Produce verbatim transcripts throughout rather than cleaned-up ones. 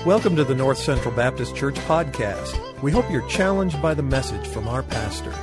Welcome to the North Central Baptist Church podcast. We hope you're challenged by the message from our pastor.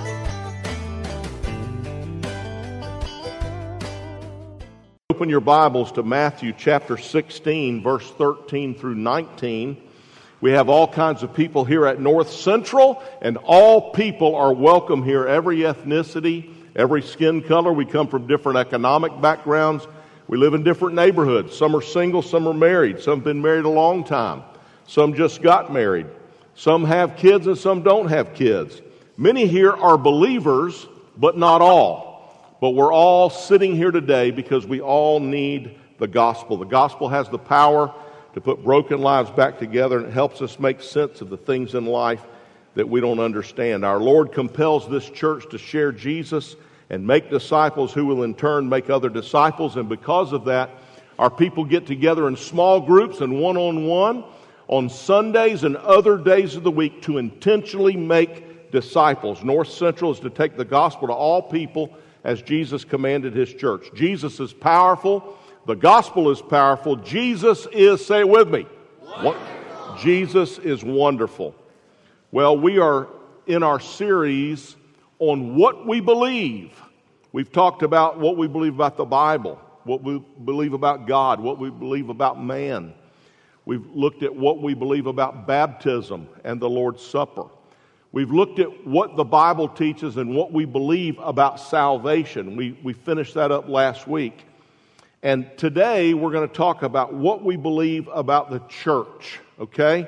Open your Bibles to Matthew chapter sixteen, verse thirteen through nineteen. We have all kinds of people here at North Central, and all people are welcome here, every ethnicity, every skin color. We come from different economic backgrounds. We live in different neighborhoods. Some are single, some are married. Some have been married a long time. Some just got married. Some have kids and some don't have kids. Many here are believers, but not all. But we're all sitting here today because we all need the gospel. The gospel has the power to put broken lives back together, and it helps us make sense of the things in life that we don't understand. Our Lord compels this church to share Jesus and make disciples who will in turn make other disciples. And because of that, our people get together in small groups and one-on-one on Sundays and other days of the week to intentionally make disciples. North Central is to take the gospel to all people as Jesus commanded His church. Jesus is powerful. The gospel is powerful. Jesus is, say it with me, wonderful. Jesus is wonderful. Well, we are in our series on what we believe. We've talked about what we believe about the Bible, what we believe about God, what we believe about man. We've looked at what we believe about baptism and the Lord's Supper. We've looked at what the Bible teaches and what we believe about salvation. We, we finished that up last week. And today we're going to talk about what we believe about the church, okay?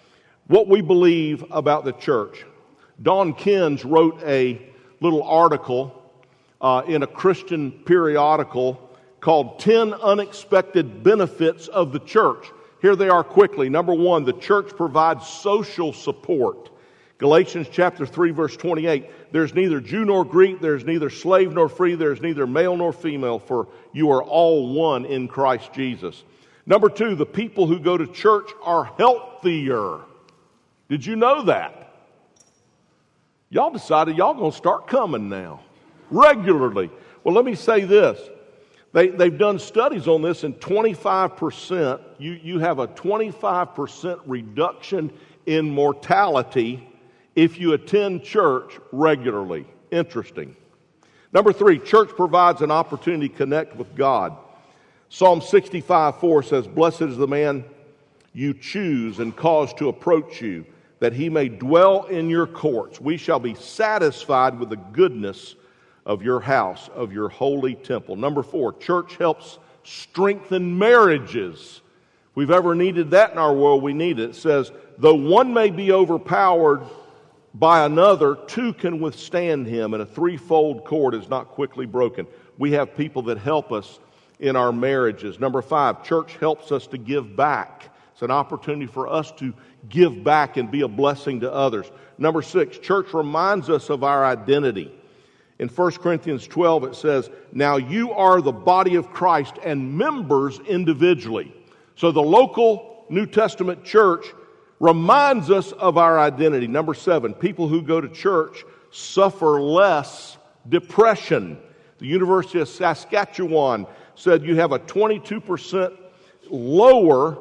What we believe about the church. Don Kins wrote a little article uh, in a Christian periodical called ten Unexpected Benefits of the Church. Here they are quickly. Number one, the church provides social support. Galatians chapter three, verse twenty-eight, there's neither Jew nor Greek, there's neither slave nor free, there's neither male nor female, for you are all one in Christ Jesus. Number two, the people who go to church are healthier. Did you know that? Y'all decided y'all going to start coming now, regularly. Well, let me say this. They, they've done studies on this, and twenty-five percent, you, you have a twenty-five percent reduction in mortality if you attend church regularly. Interesting. Number three, church provides an opportunity to connect with God. Psalm sixty-five four says, "Blessed is the man you choose and cause to approach you, that he may dwell in your courts. We shall be satisfied with the goodness of your house, of your holy temple." Number four, church helps strengthen marriages. If we've ever needed that in our world, we need it. It says, "Though one may be overpowered by another, two can withstand him, and a threefold cord is not quickly broken." We have people that help us in our marriages. Number five, church helps us to give back. It's an opportunity for us to give back and be a blessing to others. Number six, church reminds us of our identity. In First Corinthians twelve, it says, "Now you are the body of Christ and members individually." So the local New Testament church reminds us of our identity. Number seven, people who go to church suffer less depression. The University of Saskatchewan said you have a twenty-two percent lower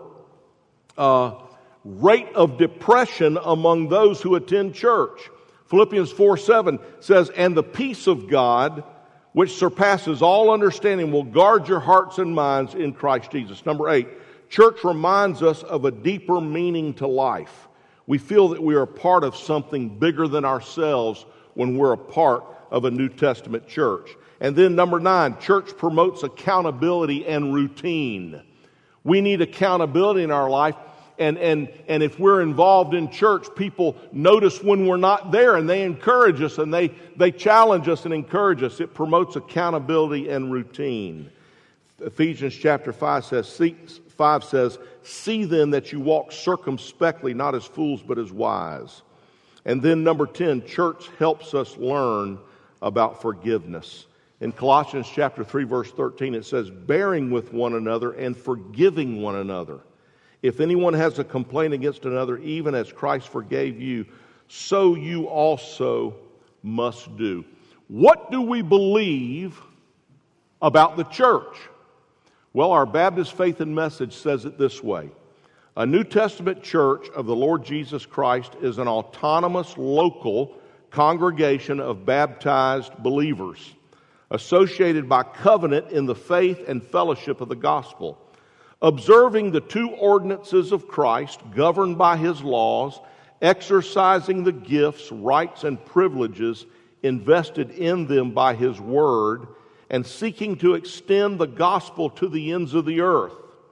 uh, rate of depression among those who attend church. Philippians four seven says, "And the peace of God, which surpasses all understanding, will guard your hearts and minds in Christ Jesus." Number eight, church reminds us of a deeper meaning to life. We feel that we are a part of something bigger than ourselves when we're a part of a New Testament church. And then number nine, church promotes accountability and routine. We need accountability in our life. And, and, and if we're involved in church, people notice when we're not there, and they encourage us, and they, they challenge us and encourage us. It promotes accountability and routine. Ephesians chapter five says, see, five says, "See then that you walk circumspectly, not as fools, but as wise." And then number ten, church helps us learn about forgiveness. In Colossians chapter three, verse thirteen, it says, "Bearing with one another and forgiving one another. If anyone has a complaint against another, even as Christ forgave you, so you also must do." What do we believe about the church? Well, our Baptist Faith and Message says it this way: A New Testament church of the Lord Jesus Christ is an autonomous local congregation of baptized believers, associated by covenant in the faith and fellowship of the gospel, observing the two ordinances of Christ, governed by His laws, exercising the gifts, rights, and privileges invested in them by His word, and seeking to extend the gospel to the ends of the earth.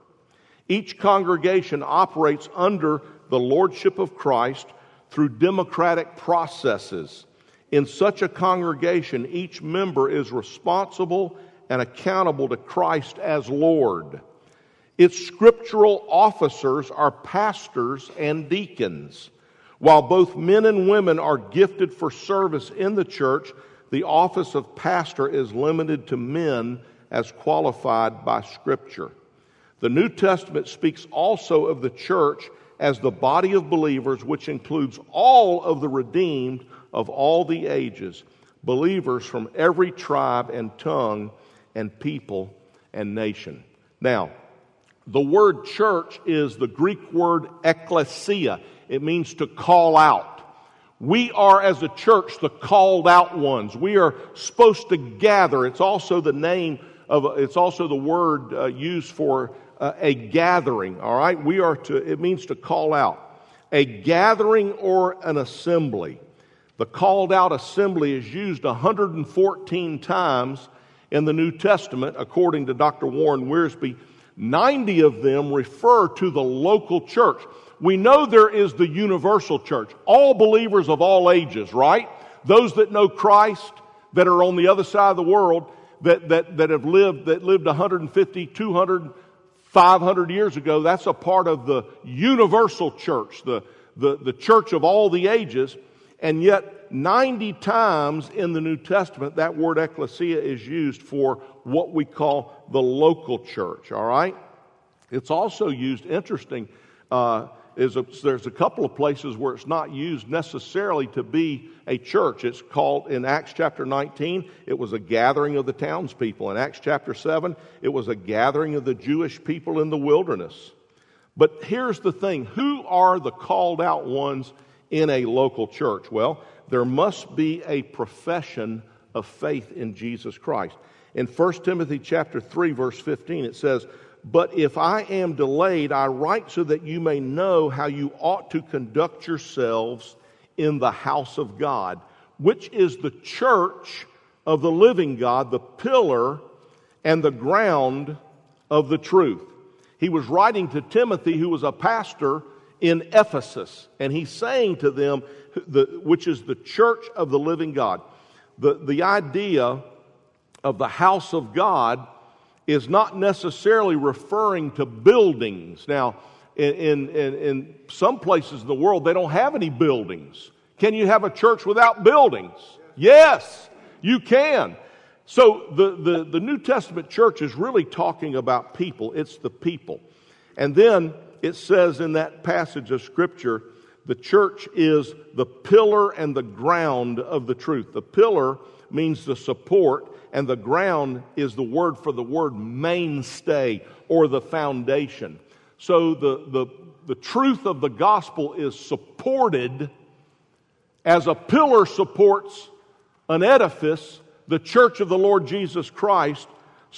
Each congregation operates under the lordship of Christ through democratic processes. In such a congregation, each member is responsible and accountable to Christ as Lord. Its scriptural officers are pastors and deacons. While both men and women are gifted for service in the church, the office of pastor is limited to men as qualified by Scripture. The New Testament speaks also of the church as the body of believers, which includes all of the redeemed of all the ages, believers from every tribe and tongue and people and nation. Now, the word church is the Greek word ekklesia. It means to call out. We are, as a church, the called out ones. We are supposed to gather. It's also the name of, it's also the word uh, used for uh, a gathering, all right? We are to, it means to call out. A gathering or an assembly. The called out assembly is used one hundred fourteen times in the New Testament, according to Doctor Warren Wiersbe. ninety of them refer to the local church. We know there is the universal church, all believers of all ages, right? Those that know Christ, that are on the other side of the world, that, that, that have lived, that lived one hundred fifty, two hundred, five hundred years ago, that's a part of the universal church, the, the, the church of all the ages. And yet, ninety times in the New Testament, that word ecclesia is used for what we call the local church, all right? It's also used, interesting, uh, is a, there's a couple of places where it's not used necessarily to be a church. It's called, in Acts chapter nineteen, it was a gathering of the townspeople. In Acts chapter seven, it was a gathering of the Jewish people in the wilderness. But here's the thing, who are the called out ones in a local church? Well, there must be a profession of faith in Jesus Christ. In First Timothy chapter three, verse fifteen, it says, "But if I am delayed, I write so that you may know how you ought to conduct yourselves in the house of God, which is the church of the living God, the pillar and the ground of the truth." He was writing to Timothy, who was a pastor in Ephesus, and he's saying to them, the, which is the church of the living God. The, the idea of the house of God is not necessarily referring to buildings. Now, in, in, in some places in the world, they don't have any buildings. Can you have a church without buildings? Yes, you can. So the, the, the New Testament church is really talking about people. It's the people. And then it says in that passage of Scripture, the church is the pillar and the ground of the truth. The pillar means the support, and the ground is the word for the word mainstay or the foundation. So the, the, the truth of the gospel is supported as a pillar supports an edifice. The church of the Lord Jesus Christ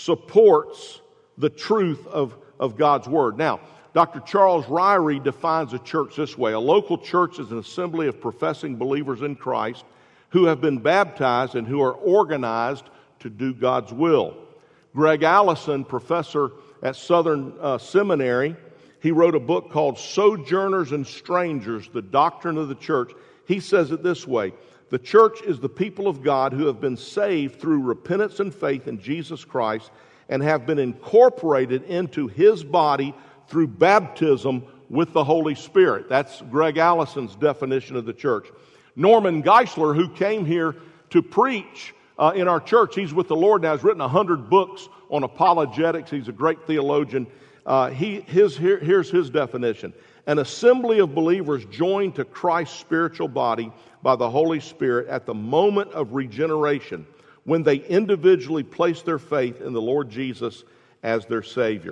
supports the truth of, of God's word. Now, Doctor Charles Ryrie defines a church this way. A local church is an assembly of professing believers in Christ who have been baptized and who are organized to do God's will. Greg Allison, professor at Southern uh, Seminary, he wrote a book called Sojourners and Strangers, The Doctrine of the Church. He says it this way: the church is the people of God who have been saved through repentance and faith in Jesus Christ and have been incorporated into His body through baptism with the Holy Spirit. That's Greg Allison's definition of the church. Norman Geisler, who came here to preach uh, in our church, he's with the Lord now. He's written a hundred books on apologetics. He's a great theologian. Uh, he, his, here, here's his definition: an assembly of believers joined to Christ's spiritual body by the Holy Spirit at the moment of regeneration, when they individually place their faith in the Lord Jesus as their Savior.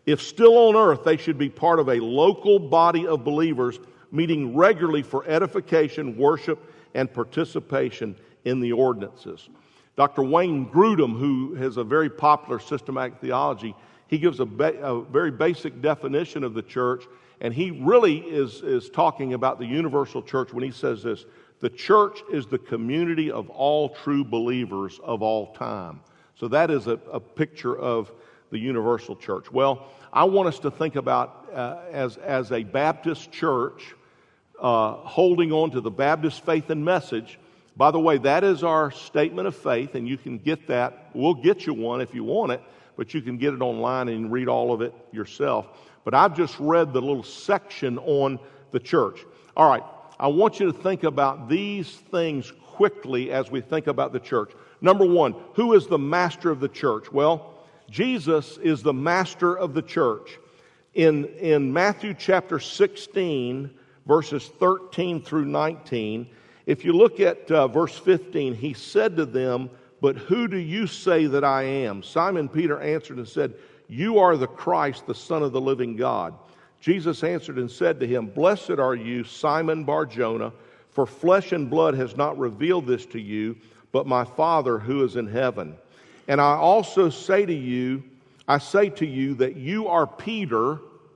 If still on earth, they should be part of a local body of believers meeting regularly for edification, worship, and participation in the ordinances. Doctor Wayne Grudem, who has a very popular systematic theology, he gives a, ba- a very basic definition of the church, and he really is, is talking about the universal church when he says this: the church is the community of all true believers of all time. So that is a, a picture of the universal church. Well, I want us to think about uh, as, as a Baptist church uh, holding on to the Baptist faith and message. By the way, that is our statement of faith, and you can get that. We'll get you one if you want it, but you can get it online and read all of it yourself. But I've just read the little section on the church. All right, I want you to think about these things quickly as we think about the church. Number one, who is the master of the church? Well, Jesus is the master of the church. In, in Matthew chapter sixteen, verses thirteen through nineteen, if you look at uh, verse fifteen, he said to them, "But who do you say that I am?" Simon Peter answered and said, "You are the Christ, the Son of the living God." Jesus answered and said to him, "Blessed are you, Simon Bar-Jonah, for flesh and blood has not revealed this to you, but my Father who is in heaven. And I also say to you, I say to you that you are Peter,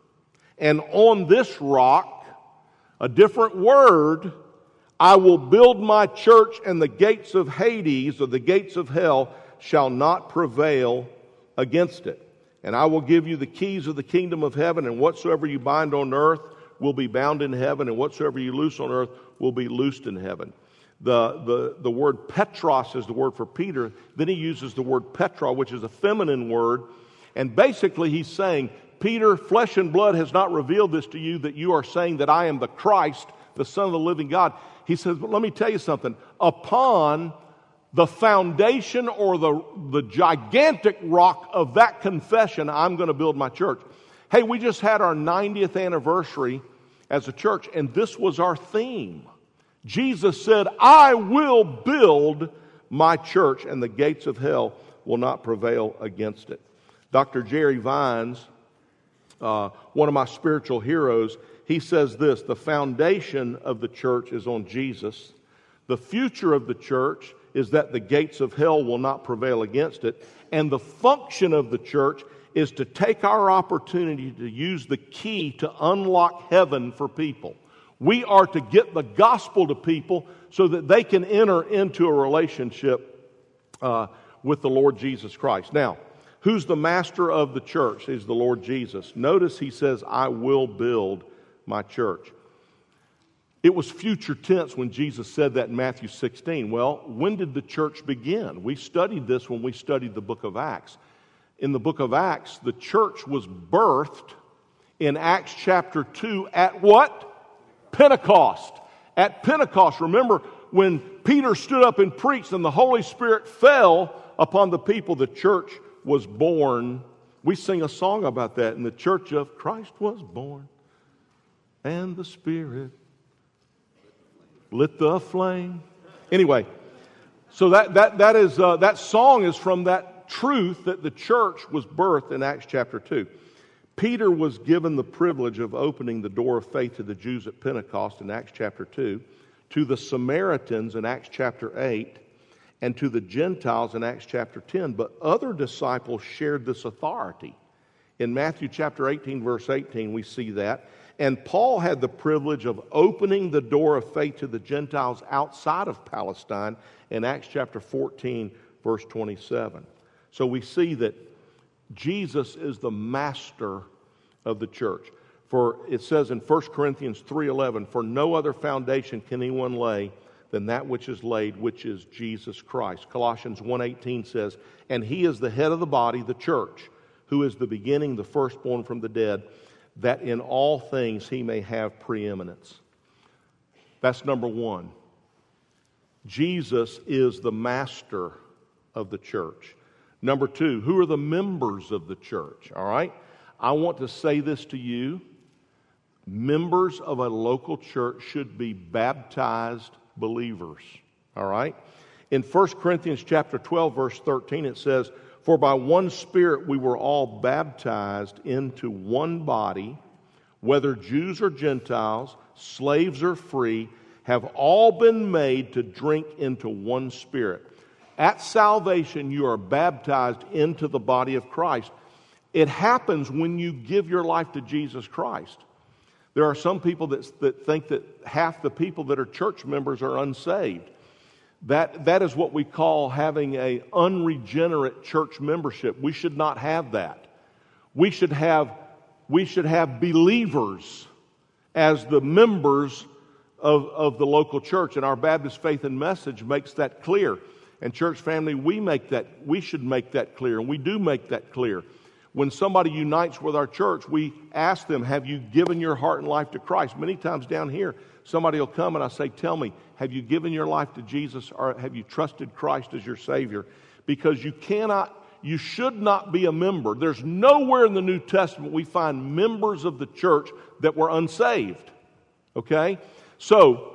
and on this rock," a different word, "I will build my church, and the gates of Hades," or the gates of hell, "shall not prevail against it. And I will give you the keys of the kingdom of heaven, and whatsoever you bind on earth will be bound in heaven, and whatsoever you loose on earth will be loosed in heaven." The, the, the word Petros is the word for Peter. Then he uses the word Petra, which is a feminine word. And basically he's saying, Peter, flesh and blood has not revealed this to you, that you are saying that I am the Christ, the Son of the living God. He says, but let me tell you something. Upon the foundation or the, the gigantic rock of that confession, I'm going to build my church. Hey, we just had our ninetieth anniversary as a church, and this was our theme. Jesus said, "I will build my church, and the gates of hell will not prevail against it." Doctor Jerry Vines, uh, one of my spiritual heroes, he says this: the foundation of the church is on Jesus. The future of the church is that the gates of hell will not prevail against it. And the function of the church is to take our opportunity to use the key to unlock heaven for people. We are to get the gospel to people so that they can enter into a relationship uh, with the Lord Jesus Christ. Now, who's the master of the church? He's the Lord Jesus. Notice he says, "I will build my church." It was future tense when Jesus said that in Matthew sixteen. Well, when did the church begin? We studied this when we studied the book of Acts. In the book of Acts, the church was birthed in Acts chapter two at what? Pentecost. At Pentecost, remember when Peter stood up and preached and the Holy Spirit fell upon the people, the church was born. We sing a song about that. In the church of Christ was born, and the Spirit lit the flame. Anyway, so that that that is uh, that song is from that truth that the church was birthed in Acts chapter two. Peter was given the privilege of opening the door of faith to the Jews at Pentecost in Acts chapter two, to the Samaritans in Acts chapter eight, and to the Gentiles in Acts chapter ten. But other disciples shared this authority. In Matthew chapter eighteen, verse eighteen, we see that. And Paul had the privilege of opening the door of faith to the Gentiles outside of Palestine in Acts chapter fourteen, verse twenty-seven. So we see that Jesus is the master of the church. For it says in First Corinthians three eleven, "For no other foundation can anyone lay than that which is laid, which is Jesus Christ." Colossians one eighteen says, "And he is the head of the body, the church, who is the beginning, the firstborn from the dead, that in all things he may have preeminence." That's number one. Jesus is the master of the church. Number two, who are the members of the church? All right? I want to say this to you. Members of a local church should be baptized believers. All right? In First Corinthians chapter twelve, verse thirteen, it says, For by one Spirit we were all baptized into one body, whether Jews or Gentiles, slaves or free, have all been made to drink into one Spirit. At salvation, you are baptized into the body of Christ. It happens when you give your life to Jesus Christ. There are some people that, that think that half the people that are church members are unsaved. That, that is what we call having an unregenerate church membership. We should not have that. We should have, we should have believers as the members of, of the local church. And our Baptist Faith and Message makes that clear. And church family, we make that, we should make that clear. And we do make that clear. When somebody unites with our church, we ask them, have you given your heart and life to Christ? Many times down here, somebody will come and I say, tell me, have you given your life to Jesus or have you trusted Christ as your Savior? Because you cannot, you should not be a member. There's nowhere in the New Testament we find members of the church that were unsaved. Okay? So,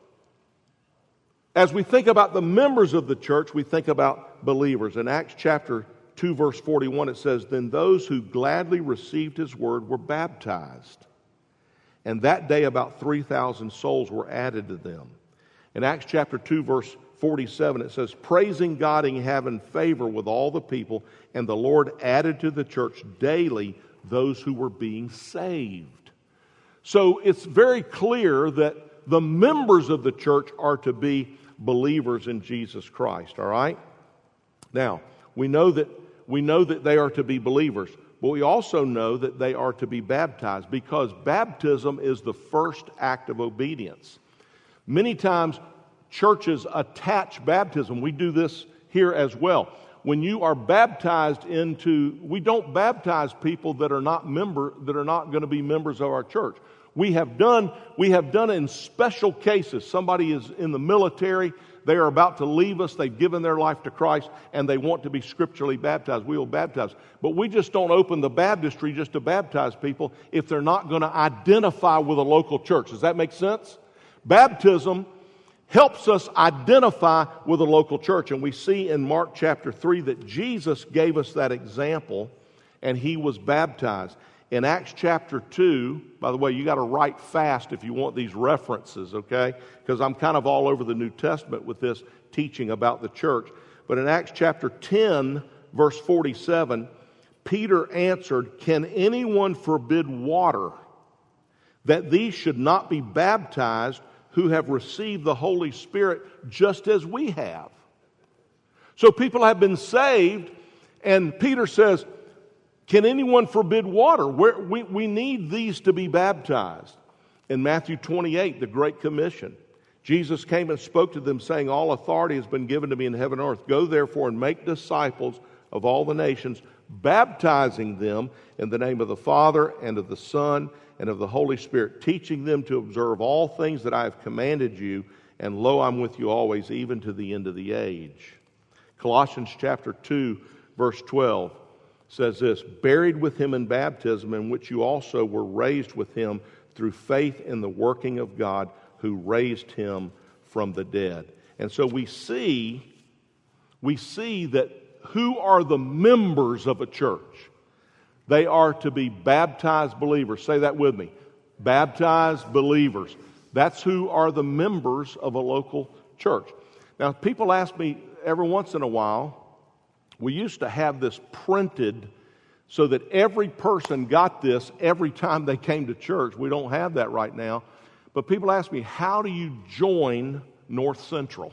as we think about the members of the church, we think about believers. In Acts chapter two, verse forty-one, it says, then those who gladly received His word were baptized. And that day about three thousand souls were added to them. In Acts chapter two, verse forty-seven, it says, praising God and having favor with all the people, and the Lord added to the church daily those who were being saved. So it's very clear that the members of the church are to be believers in Jesus Christ, all right? Now, we know that we know that they are to be believers, but we also know that they are to be baptized because baptism is the first act of obedience. Many times, churches attach baptism. We do this here as well. When you are baptized into, we don't baptize people that are not member that are not going to be members of our church. We have done we have done it in special cases. Somebody is in the military. They are about to leave us. They've given their life to Christ, and they want to be scripturally baptized. We will baptize. But we just don't open the baptistry just to baptize people if they're not going to identify with a local church. Does that make sense? Baptism helps us identify with a local church. And we see in Mark chapter three that Jesus gave us that example, and He was baptized. In Acts chapter two, by the way, you got to write fast if you want these references, okay? Because I'm kind of all over the New Testament with this teaching about the church. But in Acts chapter ten, verse forty-seven, Peter answered, can anyone forbid water that these should not be baptized who have received the Holy Spirit just as we have? So people have been saved, and Peter says, can anyone forbid water? We're, we, we need these to be baptized. In Matthew twenty-eight, the Great Commission, Jesus came and spoke to them, saying, all authority has been given to me in heaven and earth. Go therefore and make disciples of all the nations, baptizing them in the name of the Father and of the Son and of the Holy Spirit, teaching them to observe all things that I have commanded you, and lo, I'm with you always, even to the end of the age. Colossians chapter two, verse twelve says this, buried with Him in baptism, in which you also were raised with Him through faith in the working of God who raised Him from the dead. And so we see, we see that who are the members of a church? They are to be baptized believers. Say that with me. Baptized believers. That's who are the members of a local church. Now, people ask me every once in a while, we used to have this printed so that every person got this every time they came to church. We don't have that right now. But people ask me, how do you join North Central?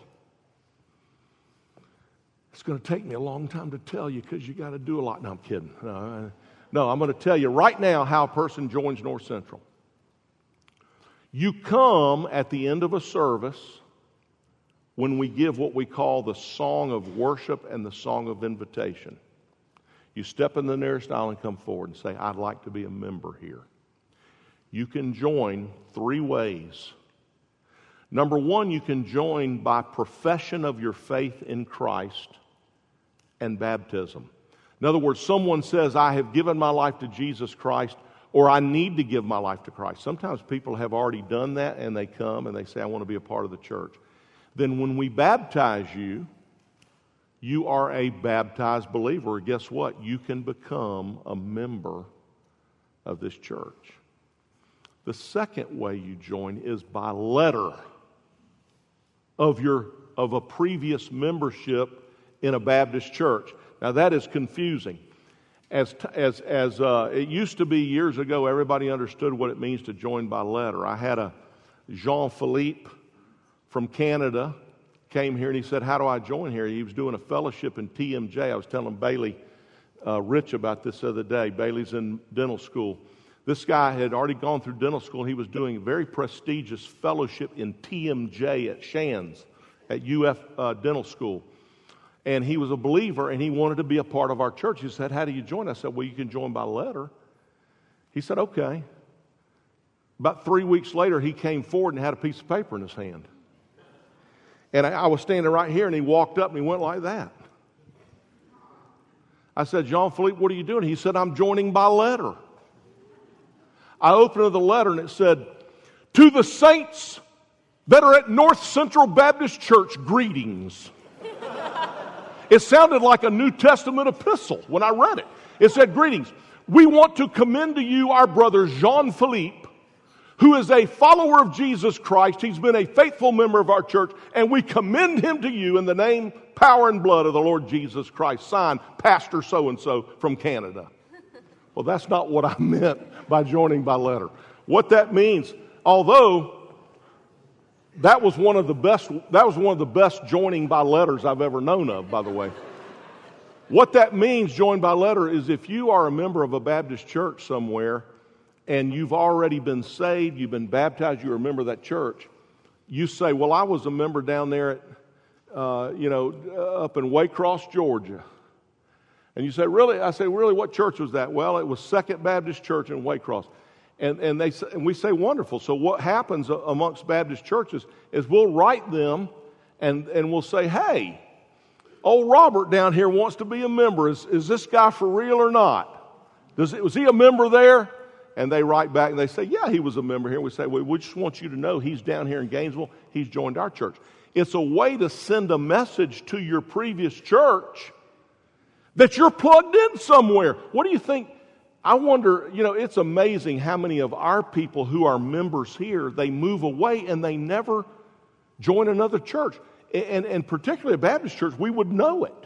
It's going to take me a long time to tell you because you got to do a lot. No, I'm kidding. No, no, I'm going to tell you right now how a person joins North Central. You come at the end of a service when we give what we call the song of worship and the song of invitation. You step in the nearest aisle and come forward and say, I'd like to be a member here. You can join three ways. Number one, you can join by profession of your faith in Christ and baptism. In other words, someone says, I have given my life to Jesus Christ, or I need to give my life to Christ. Sometimes people have already done that and they come and they say, I want to be a part of the church. Then when we baptize you, you are a baptized believer, guess what? You can become a member of this church. The second way you join is by letter of your of a previous membership in a Baptist church. Now that is confusing. As as as uh, it used to be years ago, everybody understood what it means to join by letter. I had a Jean-Philippe from Canada came here and he said, "How do I join here?" He was doing a fellowship in T M J. I was telling Bailey uh, Rich about this the other day. Bailey's in dental school. This guy had already gone through dental school. He was doing a very prestigious fellowship in T M J at Shands, at U F uh, Dental School. And he was a believer, and he wanted to be a part of our church. He said, "How do you join?" I said, "Well, you can join by letter." He said, "Okay." About three weeks later, he came forward and had a piece of paper in his hand. And I, I was standing right here, and he walked up, and he went like that. I said, "Jean-Philippe, what are you doing?" He said, "I'm joining by letter." I opened the letter and it said, "To the saints that are at North Central Baptist Church, greetings." It sounded like a New Testament epistle when I read it. It said, "Greetings. We want to commend to you our brother Jean-Philippe, who is a follower of Jesus Christ. He's been a faithful member of our church, and we commend him to you in the name, power, and blood of the Lord Jesus Christ. Signed, Pastor so-and-so from Canada." Well, that's not what I meant by joining by letter. What that means, although that was one of the best, that was one of the best joining by letters I've ever known of, by the way. What that means, join by letter, is if you are a member of a Baptist church somewhere and you've already been saved, you've been baptized, you're a member of that church, you say, "Well, I was a member down there at, uh, you know, up in Waycross, Georgia." And you say, "Really?" I say, "Really, what church was that?" "Well, it was Second Baptist Church in Waycross." And and they and we say, "Wonderful." So what happens amongst Baptist churches is we'll write them and, and we'll say, "Hey, old Robert down here wants to be a member. Is, is this guy for real or not? Does it, was he a member there?" And they write back and they say, "Yeah, he was a member here." We say, "Well, we just want you to know he's down here in Gainesville. He's joined our church." It's a way to send a message to your previous church that you're plugged in somewhere. What do you think? I wonder, you know, it's amazing how many of our people who are members here, they move away and they never join another church. And, and particularly a Baptist church, we would know it.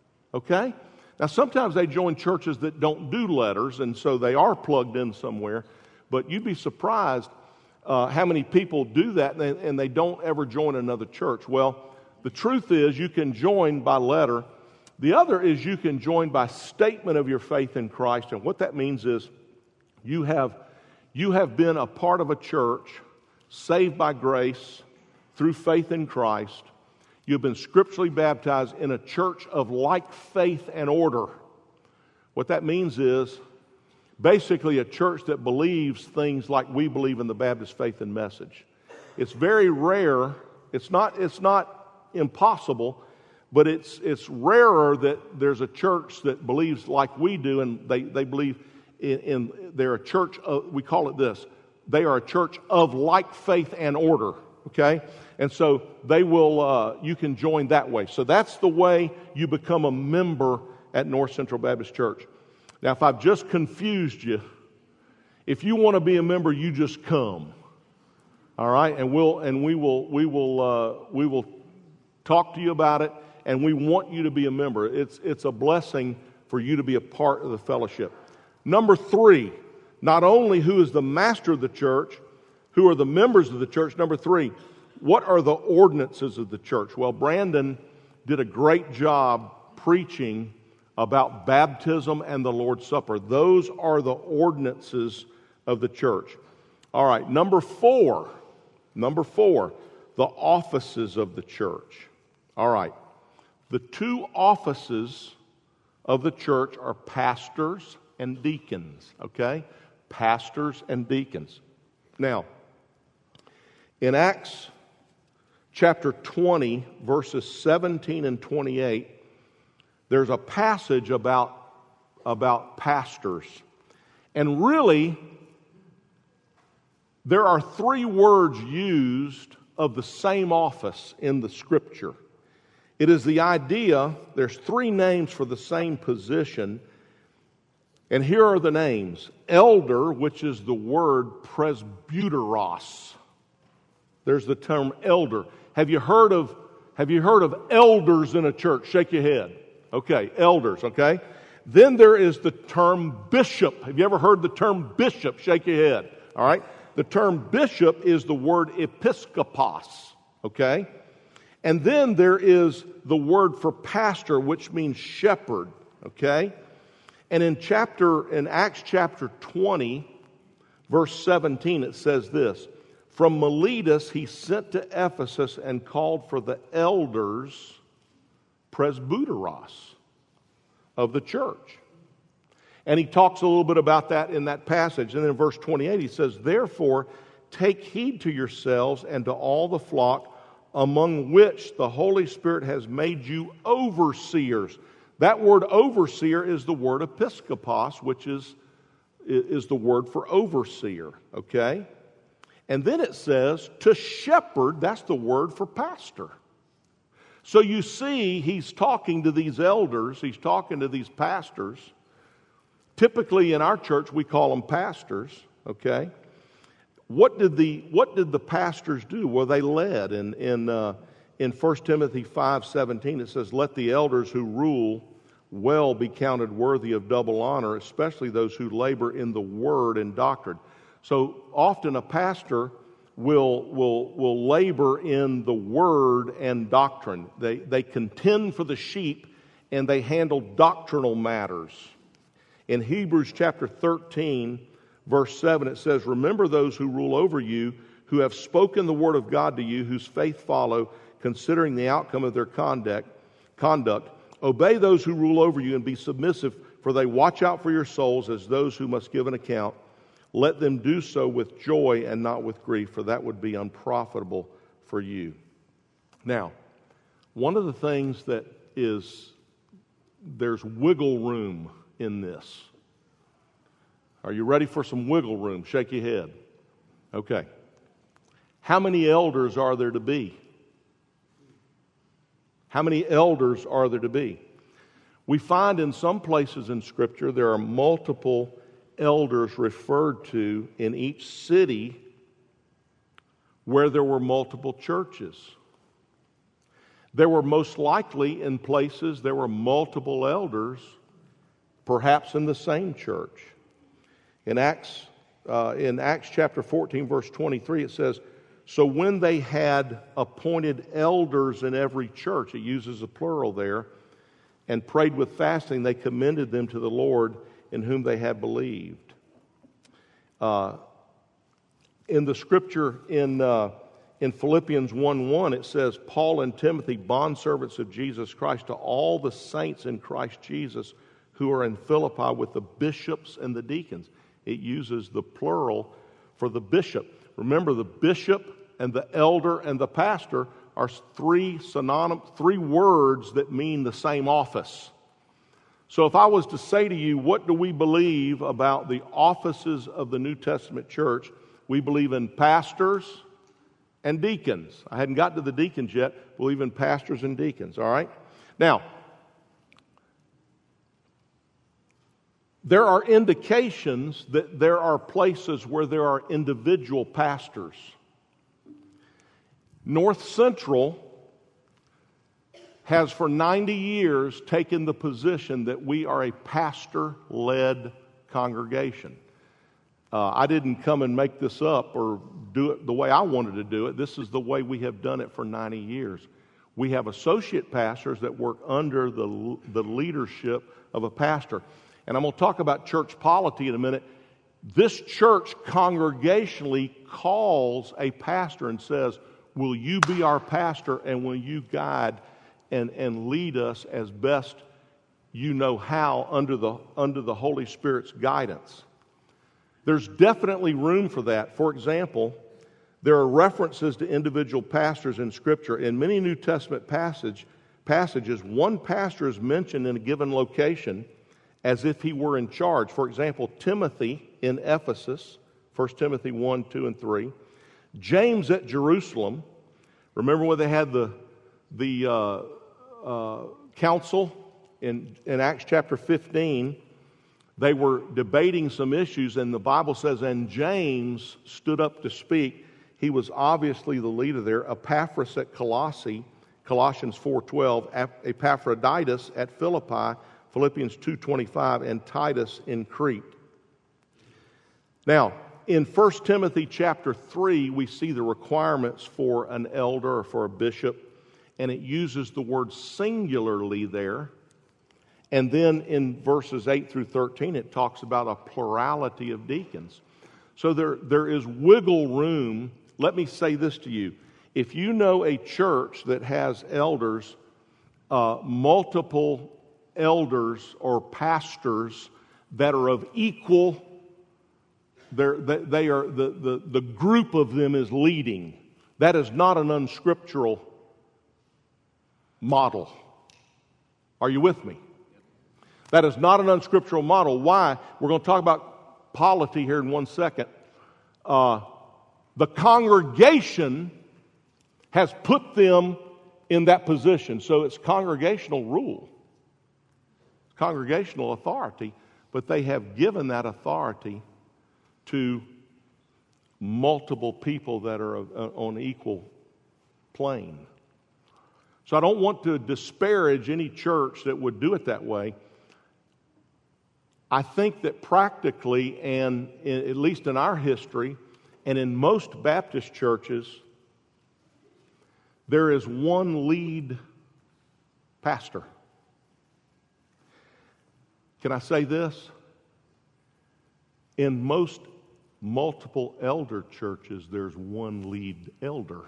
Okay? Now, sometimes they join churches that don't do letters, and so they are plugged in somewhere. But you'd be surprised uh, how many people do that and they, and they don't ever join another church. Well, the truth is you can join by letter. The other is you can join by statement of your faith in Christ. And what that means is you have, you have been a part of a church, saved by grace through faith in Christ. You've been scripturally baptized in a church of like faith and order. What that means is basically a church that believes things like we believe in the Baptist faith and message. It's very rare. It's not, it's not impossible. But it's it's rarer that there's a church that believes like we do, and they, they believe in, in they're a church of, we call it this, they are a church of like faith and order, okay? And so they will, uh, you can join that way. So that's the way you become a member at North Central Baptist Church. Now, if I've just confused you, if you want to be a member, you just come, all right? And we'll and we will we will uh, we will talk to you about it. And we want you to be a member. It's, it's a blessing for you to be a part of the fellowship. Number three, not only who is the master of the church, who are the members of the church. Number three, what are the ordinances of the church? Well, Brandon did a great job preaching about baptism and the Lord's Supper. Those are the ordinances of the church. All right, number four, number four, the offices of the church. All right. The two offices of the church are pastors and deacons, okay? Pastors and deacons. Now, in Acts chapter twenty, verses seventeen and twenty-eight, there's a passage about, about pastors. And really, there are three words used of the same office in the Scripture. It is the idea, there's three names for the same position, and here are the names. Elder, which is the word presbyteros. There's the term elder. Have you heard of have you heard of elders in a church? Shake your head. Okay, elders, okay? Then there is the term bishop. Have you ever heard the term bishop? Shake your head. All right? The term bishop is the word episkopos, okay? And then there is the word for pastor, which means shepherd, okay? And in chapter in Acts chapter twenty, verse seventeen, it says this: from Miletus he sent to Ephesus and called for the elders, presbyteros, of the church. And he talks a little bit about that in that passage. And then in verse twenty-eight he says, therefore take heed to yourselves and to all the flock among which the Holy Spirit has made you overseers. That word overseer is the word episkopos, which is, is the word for overseer, okay? And then it says to shepherd, that's the word for pastor. So you see, he's talking to these elders, he's talking to these pastors. Typically in our church we call them pastors, okay? What did the what did the pastors do? Well, they led. In in uh, in First Timothy five seventeen, it says, "Let the elders who rule well be counted worthy of double honor, especially those who labor in the word and doctrine." So often a pastor will will will labor in the word and doctrine. They they contend for the sheep and they handle doctrinal matters. In Hebrews chapter thirteen, verse seven, it says, remember those who rule over you, who have spoken the word of God to you, whose faith follow, considering the outcome of their conduct. Conduct. Obey those who rule over you and be submissive, for they watch out for your souls as those who must give an account. Let them do so with joy and not with grief, for that would be unprofitable for you. Now, one of the things that is, there's wiggle room in this. Are you ready for some wiggle room? Shake your head. Okay. How many elders are there to be? How many elders are there to be? We find in some places in Scripture there are multiple elders referred to in each city where there were multiple churches. There were most likely in places there were multiple elders, perhaps in the same church. In Acts, uh, in Acts chapter fourteen, verse twenty-three, it says, so when they had appointed elders in every church, it uses a plural there, and prayed with fasting, they commended them to the Lord in whom they had believed. Uh, in the scripture in uh, in Philippians one one, it says, Paul and Timothy, bondservants of Jesus Christ, to all the saints in Christ Jesus who are in Philippi with the bishops and the deacons. It uses the plural for the bishop. Remember, the bishop and the elder and the pastor are three synonymous, three words that mean the same office. So if I was to say to you, what do we believe about the offices of the New Testament church? We believe in pastors and deacons. I hadn't gotten to the deacons yet. Believe in pastors and deacons, all right? Now, there are indications that there are places where there are individual pastors. North Central has for ninety years taken the position that we are a pastor-led congregation. Uh, I didn't come and make this up or do it the way I wanted to do it. This is the way we have done it for ninety years. We have associate pastors that work under the, the leadership of a pastor. And I'm going to talk about church polity in a minute. This church congregationally calls a pastor and says, will you be our pastor and will you guide and, and lead us as best you know how under the, under the Holy Spirit's guidance? There's definitely room for that. For example, there are references to individual pastors in Scripture. In many New Testament passage, passages, one pastor is mentioned in a given location as if he were in charge. For example, Timothy in Ephesus, First Timothy one, two, and three. James at Jerusalem. Remember when they had the, the uh, uh, council in, in Acts chapter fifteen, they were debating some issues, and the Bible says, and James stood up to speak. He was obviously the leader there. Epaphras at Colossae, Colossians four twelve, Epaphroditus at Philippi, Philippians two twenty-five, and Titus in Crete. Now, in First Timothy chapter three, we see the requirements for an elder or for a bishop, and it uses the word singularly there. And then in verses eight through thirteen, it talks about a plurality of deacons. So there, there is wiggle room. Let me say this to you. If you know a church that has elders, uh, multiple elders or pastors that are of equal, they're, they are the, the, the group of them is leading. That is not an unscriptural model. Are you with me? That is not an unscriptural model. Why? We're going to talk about polity here in one second. Uh, the congregation has put them in that position. So it's congregational rule, congregational authority, but they have given that authority to multiple people that are on equal plane. So I don't want to disparage any church that would do it that way. I think that practically, and in, at least in our history, and in most Baptist churches, there is one lead pastor. Can I say this? In most multiple elder churches, there's one lead elder.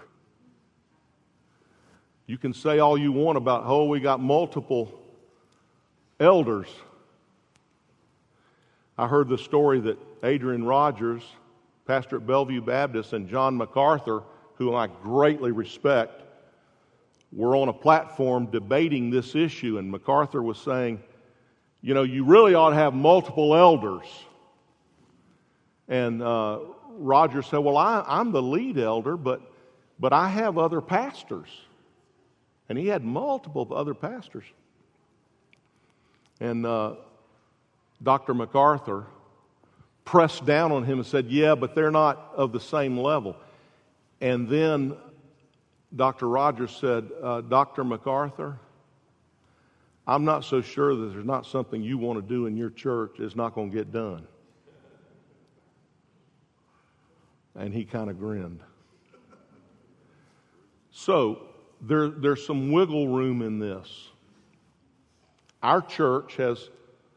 You can say all you want about, oh, we got multiple elders. I heard the story that Adrian Rogers, pastor at Bellevue Baptist, and John MacArthur, who I greatly respect, were on a platform debating this issue, and MacArthur was saying, you know, you really ought to have multiple elders. And uh, Rogers said, well, I, I'm the lead elder, but, but I have other pastors. And he had multiple other pastors. And uh, Doctor MacArthur pressed down on him and said, yeah, but they're not of the same level. And then Doctor Rogers said, uh, Doctor MacArthur, I'm not so sure that there's not something you want to do in your church that's not going to get done. And he kind of grinned. So there, there's some wiggle room in this. Our church has,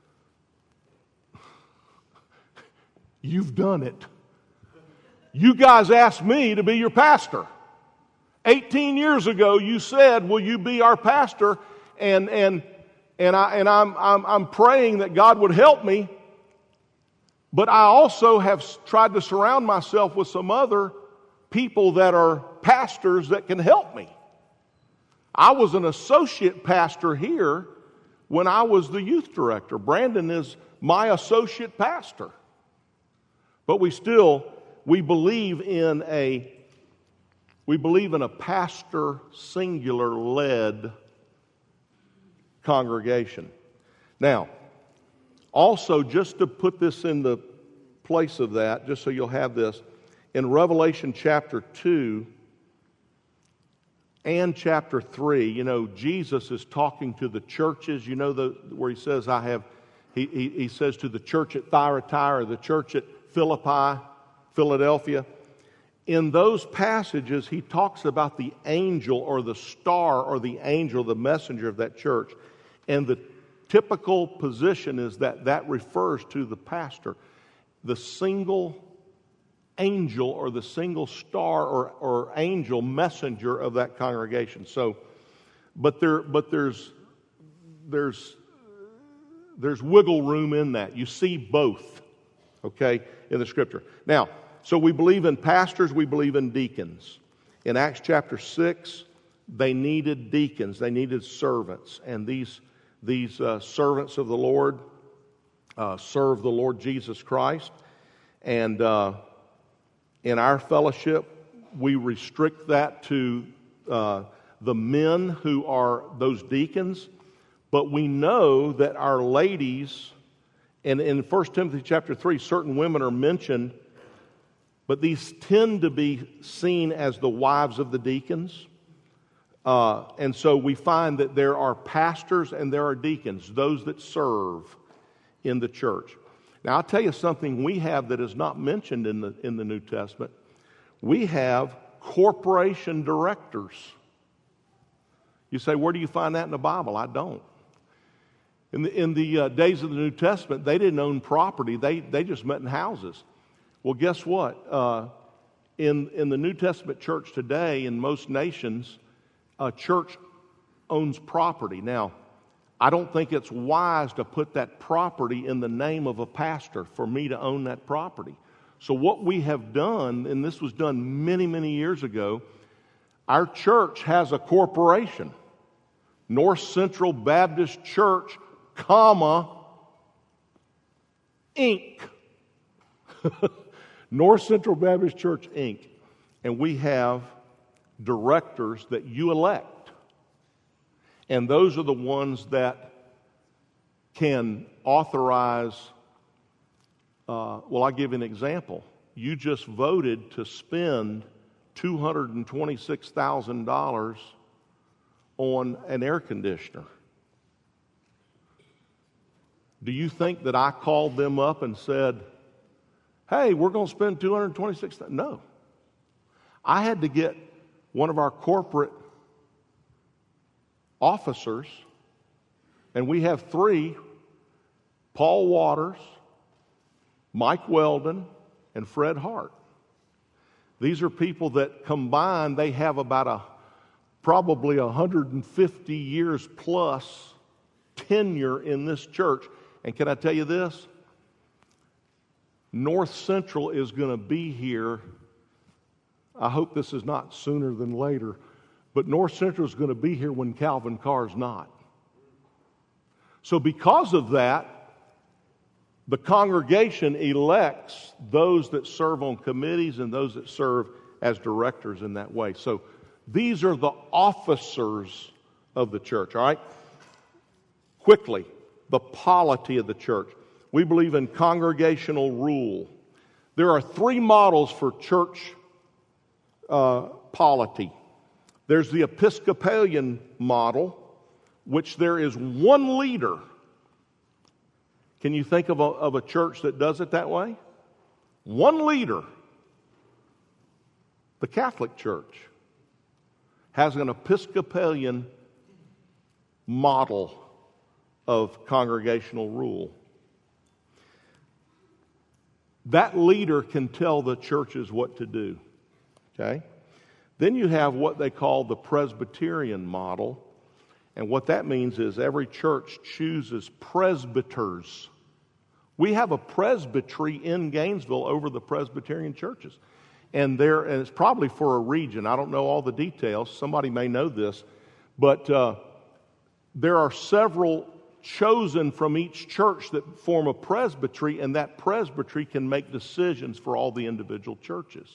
you've done it. You guys asked me to be your pastor. eighteen years ago, you said, will you be our pastor? And and and I and I'm I'm I'm praying that God would help me. But I also have tried to surround myself with some other people that are pastors that can help me. I was an associate pastor here when I was the youth director. Brandon is my associate pastor. But we still, we believe in a, we believe in a pastor singular led congregation. Now, also, just to put this in the place of that, just so you'll have this, in Revelation chapter two and chapter three, you know, Jesus is talking to the churches, you know, the, where he says, I have, he, he, he says to the church at Thyatira, the church at Philippi, Philadelphia. In those passages, he talks about the angel or the star or the angel, the messenger of that church. And the typical position is that that refers to the pastor. The single angel or the single star or, or angel messenger of that congregation. So, but there, but there's there's there's wiggle room in that. You see both, okay, in the scripture. Now, so we believe in pastors, we believe in deacons. In Acts chapter six, they needed deacons, they needed servants, and these These uh, servants of the Lord uh, serve the Lord Jesus Christ. And uh, in our fellowship, we restrict that to uh, the men who are those deacons, but we know that our ladies, and in First Timothy chapter three, certain women are mentioned, but these tend to be seen as the wives of the deacons. Uh, and so we find that there are pastors and there are deacons, those that serve in the church. Now, I'll tell you something we have that is not mentioned in the in the New Testament. We have corporation directors. You say, where do you find that in the Bible? I don't. In the, in the uh, days of the New Testament, they didn't own property. They, they just met in houses. Well, guess what? Uh, in, in the New Testament church today, in most nations, a church owns property. Now, I don't think it's wise to put that property in the name of a pastor for me to own that property. So what we have done, and this was done many, many years ago, our church has a corporation, North Central Baptist Church, comma, Incorporated. North Central Baptist Church, Incorporated. And we have directors that you elect. And those are the ones that can authorize, uh, well, I'll give you an example. You just voted to spend two hundred twenty-six thousand dollars on an air conditioner. Do you think that I called them up and said, hey, we're going to spend two hundred twenty-six thousand dollars? No. I had to get one of our corporate officers, and we have three, Paul Waters, Mike Weldon, and Fred Hart. These are people that combined, they have about a probably one hundred fifty years plus tenure in this church. And can I tell you this? North Central is going to be here. I hope this is not sooner than later, but North Central is going to be here when Calvin Carr's not. So because of that, the congregation elects those that serve on committees and those that serve as directors in that way. So these are the officers of the church, all right? Quickly, the polity of the church. We believe in congregational rule. There are three models for church uh, polity. There's the Episcopalian model, which there is one leader. Can you think of a, of a church that does it that way? One leader. The Catholic Church has an Episcopalian model of congregational rule. That leader can tell the churches what to do. Okay? Then you have what they call the Presbyterian model. And what that means is every church chooses presbyters. We have a presbytery in Gainesville over the Presbyterian churches. And there, and it's probably for a region. I don't know all the details. Somebody may know this. But uh, there are several chosen from each church that form a presbytery, and that presbytery can make decisions for all the individual churches.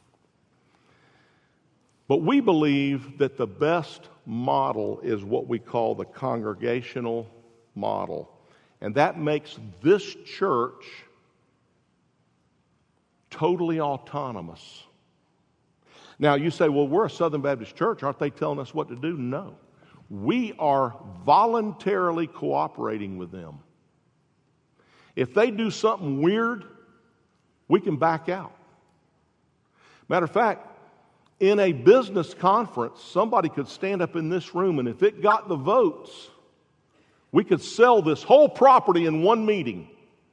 But we believe that the best model is what we call the congregational model. And that makes this church totally autonomous. Now, you say, well, we're a Southern Baptist church. Aren't they telling us what to do? No. We are voluntarily cooperating with them. If they do something weird, we can back out. Matter of fact, in a business conference, somebody could stand up in this room, and if it got the votes, we could sell this whole property in one meeting.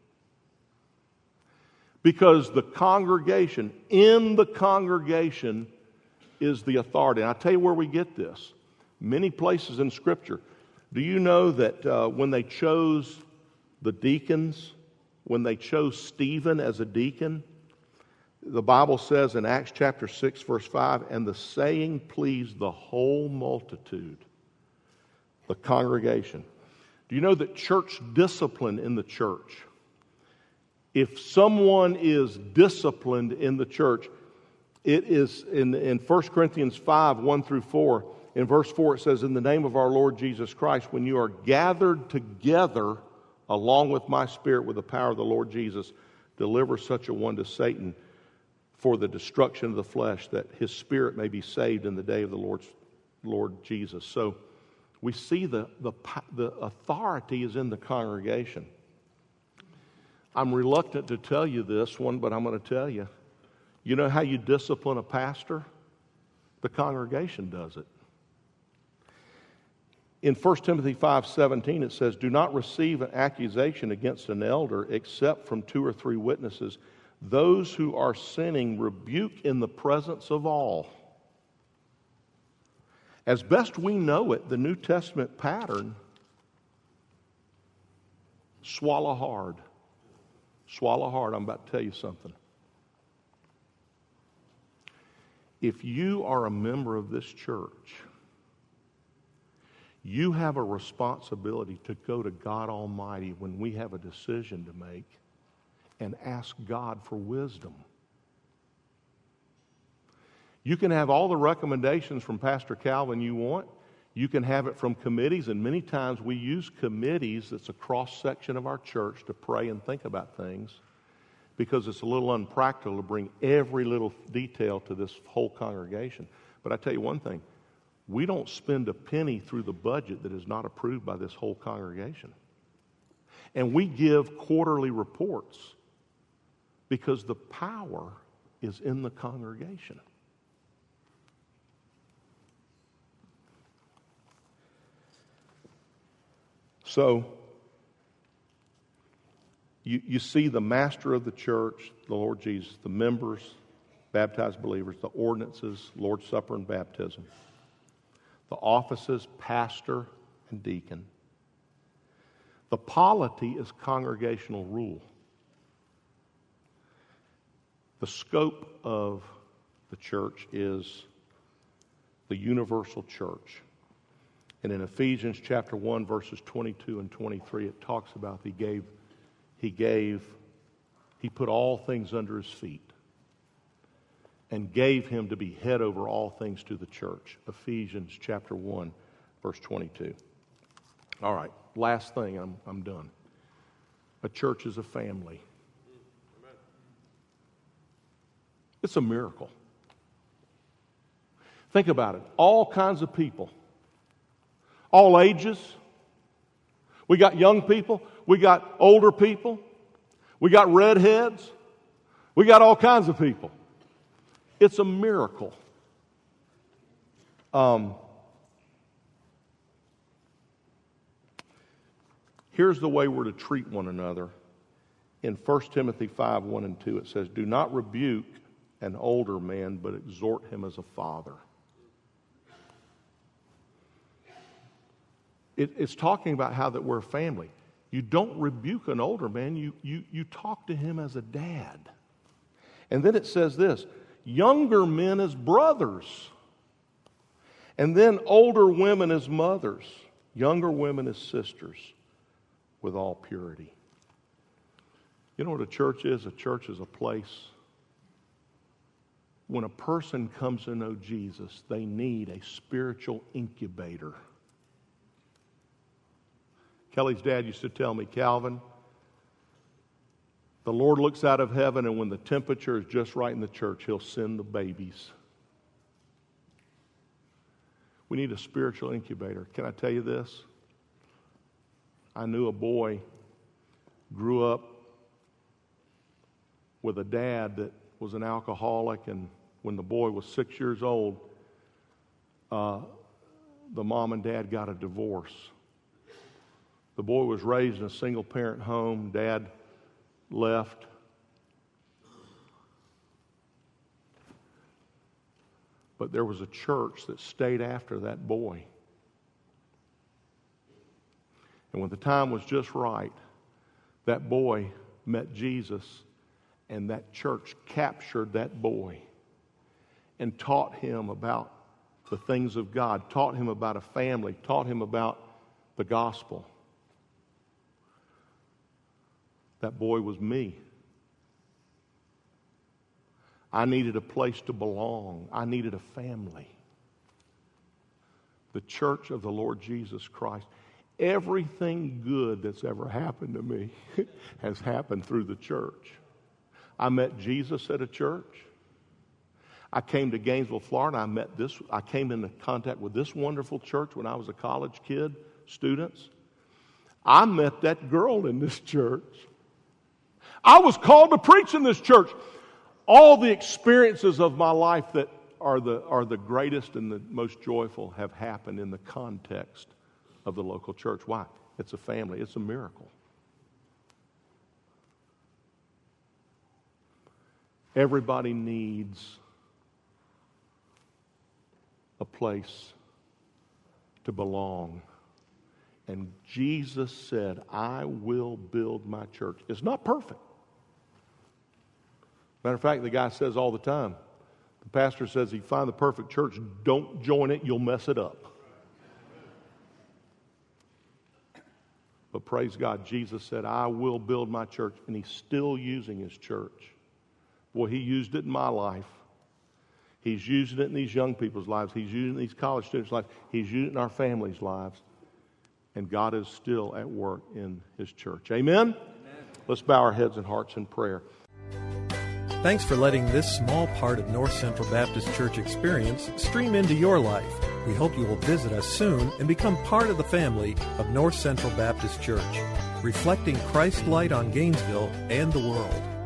Because the congregation, in the congregation, is the authority. And I'll tell you where we get this. Many places in Scripture. Do you know that uh, when they chose the deacons, when they chose Stephen as a deacon, the Bible says in Acts chapter six, verse five, and the saying pleased the whole multitude, the congregation. Do you know that church discipline in the church, if someone is disciplined in the church, it is in, in First Corinthians five, one through four, In verse four it says, in the name of our Lord Jesus Christ, when you are gathered together along with my Spirit with the power of the Lord Jesus, deliver such a one to Satan for the destruction of the flesh, that his spirit may be saved in the day of the Lord's, Lord Jesus. So we see the, the, the authority is in the congregation. I'm reluctant to tell you this one, but I'm going to tell you. You know how you discipline a pastor? The congregation does it. In First Timothy five seventeen it says, do not receive an accusation against an elder except from two or three witnesses. Those who are sinning rebuke in the presence of all. As best we know it, the New Testament pattern, swallow hard. Swallow hard. I'm about to tell you something. If you are a member of this church, you have a responsibility to go to God Almighty when we have a decision to make and ask God for wisdom. You can have all the recommendations from Pastor Calvin you want. You can have it from committees, and many times we use committees that's a cross-section of our church to pray and think about things because it's a little unpractical to bring every little detail to this whole congregation. But I tell you one thing, we don't spend a penny through the budget that is not approved by this whole congregation. And we give quarterly reports because the power is in the congregation. So, you, you see the master of the church, the Lord Jesus, the members, baptized believers, the ordinances, Lord's Supper and baptism, the offices, pastor and deacon. The polity is congregational rule. The scope of the church is the universal church. And in Ephesians chapter one, verses twenty-two and twenty-three, it talks about he gave, he gave, he put all things under his feet and gave him to be head over all things to the church. Ephesians chapter one, verse twenty-two. All right, last thing, I'm, I'm done. A church is a family. It's a miracle. Think about it. All kinds of people. All ages. We got young people. We got older people. We got redheads. We got all kinds of people. It's a miracle. Um, here's the way we're to treat one another. In First Timothy five, one and two, it says, do not rebuke an older man, but exhort him as a father. It, it's talking about how that we're a family. You don't rebuke an older man, you, you, you talk to him as a dad. And then it says this, younger men as brothers, and then older women as mothers, younger women as sisters, with all purity. You know what a church is? A church is a place. When a person comes to know Jesus, they need a spiritual incubator. Kelly's dad used to tell me, Calvin, the Lord looks out of heaven, and when the temperature is just right in the church, He'll send the babies. We need a spiritual incubator. Can I tell you this? I knew a boy grew up with a dad that was an alcoholic, and when the boy was six years old, uh, the mom and dad got a divorce. The boy was raised in a single-parent home. Dad left. But there was a church that stayed after that boy. And when the time was just right, that boy met Jesus, and that church captured that boy and taught him about the things of God, taught him about a family, taught him about the gospel. That boy was me. I needed a place to belong. I needed a family. the church of the Lord Jesus Christ. Everything good that's ever happened to me has happened through the church. I met Jesus at a church. I came to Gainesville, Florida. I met this. I came into contact with this wonderful church when I was a college kid, students. I met that girl in this church. I was called to preach in this church. All the experiences of my life that are the are the greatest and the most joyful have happened in the context of the local church. Why? It's a family. It's a miracle. Everybody needs a place to belong. And Jesus said, I will build my church. It's not perfect. Matter of fact, the guy says all the time, the pastor says, if you find the perfect church, don't join it, you'll mess it up. But praise God, Jesus said, I will build my church, and he's still using his church. Boy, he used it in my life. He's using it in these young people's lives. He's using it in these college students' lives. He's using it in our families' lives. And God is still at work in his church. Amen? Amen. Let's bow our heads and hearts in prayer. Thanks for letting this small part of North Central Baptist Church experience stream into your life. We hope you will visit us soon and become part of the family of North Central Baptist Church, reflecting Christ's light on Gainesville and the world.